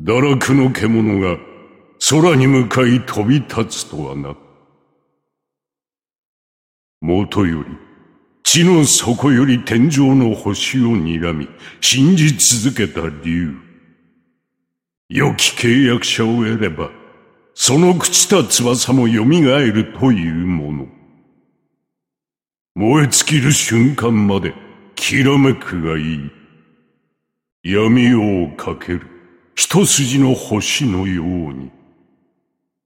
堕落の獣が空に向かい飛び立つとはな。もとより地の底より天上の星を睨み信じ続けた竜。良き契約者を得ればその朽ちた翼も蘇るというもの。燃え尽きる瞬間まできらめくがいい。闇夜をかける一筋の星のように。